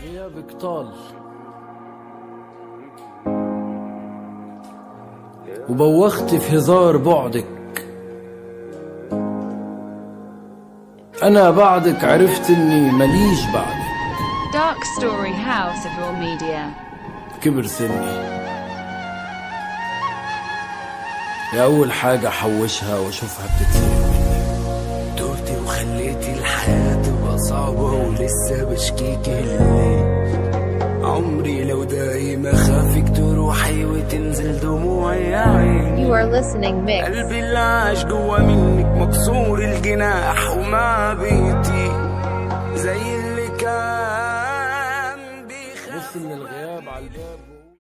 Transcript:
غيابك طال وبوخت في هزار بعدك. أنا بعدك عرفت إني مليش بعدك. Dark Story House of Raw Media. كبر سني يا أول حاجة حوشها وأشوفها بتتسرق مني. دورتي وخليتي الحياة تبقى صعبة ولسه بشكيكي الليل. عمري لو دايما خافك تروحي وتنزل دموعي يا عيني. You are listening mix. قلبي اللي عاش جوا منك مكسور الجناح ومع بيتي زي اللي كان بص من الغياب على الباب